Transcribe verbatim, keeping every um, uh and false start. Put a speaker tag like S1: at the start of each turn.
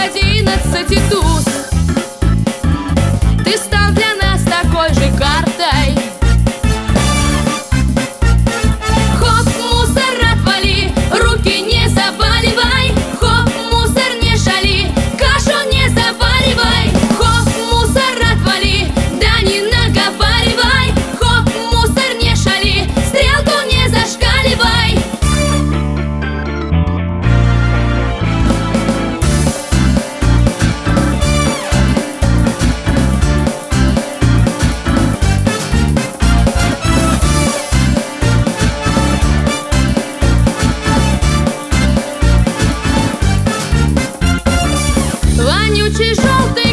S1: одиннадцати туз. Ты стал для нас такой же картой. Хоп, мусор отвали, руки не заваливай. Хоп, мусор не шали, кашу не заваривай. Хоп, мусор отвали, да не наговаривай. Хоп, мусор не шали, стрелку не зашкаливай. Вонючий желтый